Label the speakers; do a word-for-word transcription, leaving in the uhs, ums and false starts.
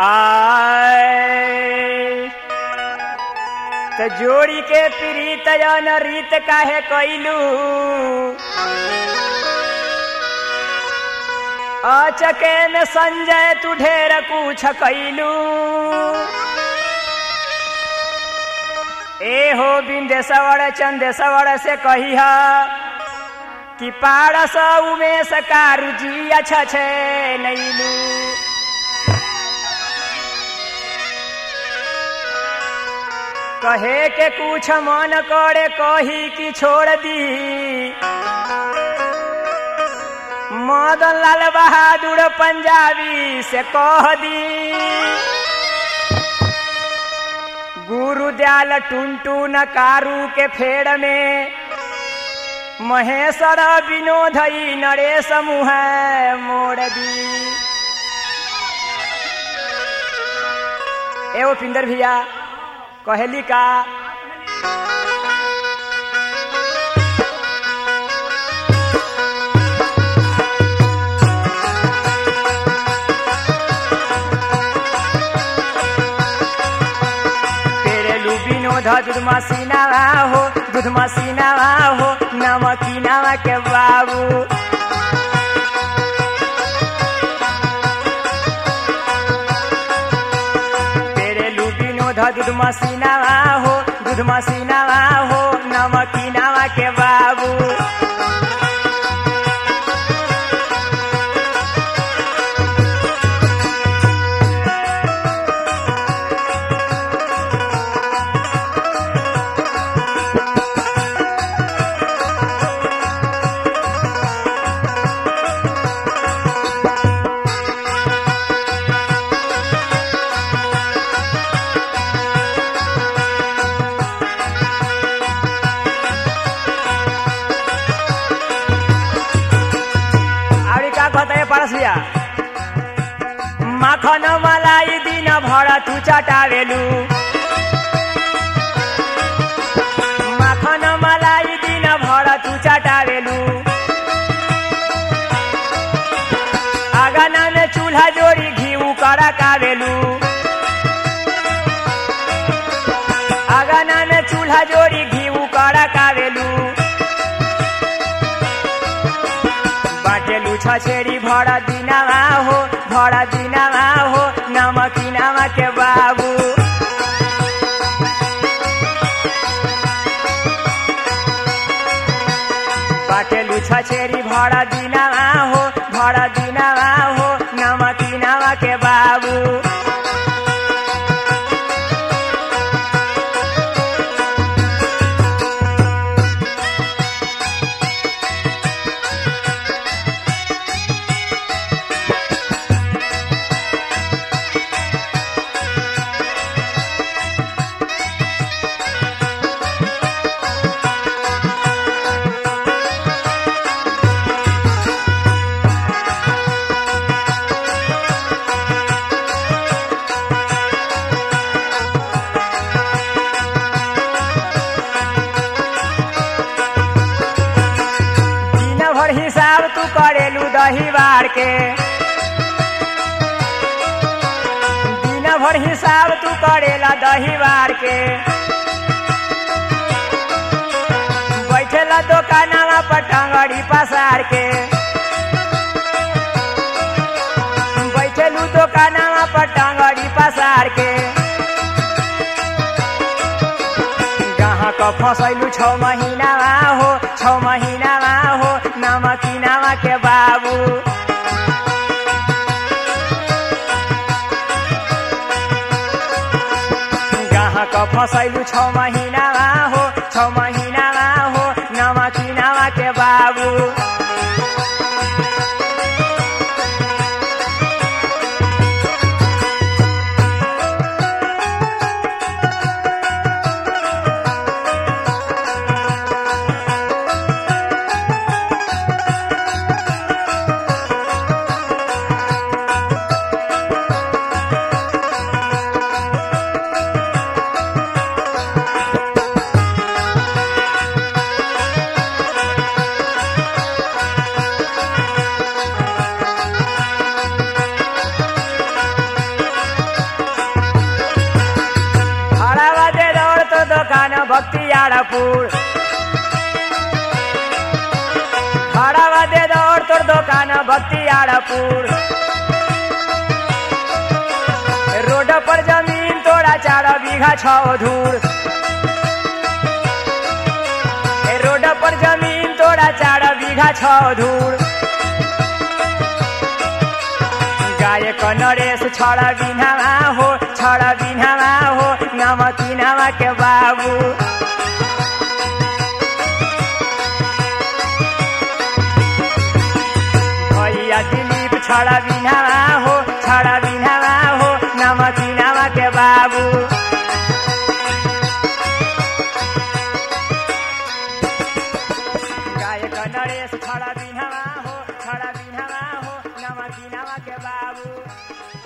Speaker 1: आय तो जोड़ी के प्रीत न रीत काहे कइलू अचके में संजय तू ढेर कुछ कइलू ए हो बिंदेश्वर चंदेश्वर से कहिया कि पारस उमेश कारुजी अच्छा छे नैलू कहे के कुछ मन करे कही कि छोड़ दी मदन लाल बहादुर पंजाबी से कह दी गुरुदयाल टुनटुन कारू के फेड़ में महेश्वर विनोदई नरेश मुँह मोड़ दी। ए उपिंदर भैया कहली का दूध मसीना हो दूध मसीना हो नमकीना के बाबू तेरे लुबिनो दूध मसीना हो दूध मसीना हो नमकीना के बाबू माखन मलाई दिन भर तू चटावेलू माखन मलाई दिन भर तू चटावेलू आगना में चूल्हा जोड़ी घीऊ करा कावेलू आगना में चूल्हा जोड़ी घीऊ करा कावेलू बाटेलू छछेरी भरा दिनावा हो भरा दिनावा हो नमकीनावा के बाबू बाटेलू छछेरी भरा दिनावा हो भरा दिनावा हो नमकीनावा के बाबू हिसाब तू करेलू दही बार के दिन भर हिसाब तू करेला दही बार के बैठेला दुकानवा पर टंगड़ी पसार के बैठेलू दुकानवा पर टंगड़ी पसार के गाहक फसैलू छौ महीना हो छौ महीना हो नमकीनावा के बाबू गाहक फसैलू छौ महीना हो छौ महीना हो नमकीनावा के बाबू ताड़ापुर खड़ा दे दौड़ तोर दुकान बख्तियारपुर रोड पर जमीन तोड़ा चार बीघा छौ धूर रोड पर जमीन तोड़ा चार बीघा छौ धूर गायक नरेश छड़ा बिन्हावा हो छड़ा बिन्हावा हो नाम किनावा के बाबू भैया दिलीप छड़ा बिन्हावा हो छड़ा बिन्हावा हो नाम किनावा के बाबू गायक नरेश छड़ा बिन्हावा हो छड़ा बिन्हावा हो नाम किनावा के बाबू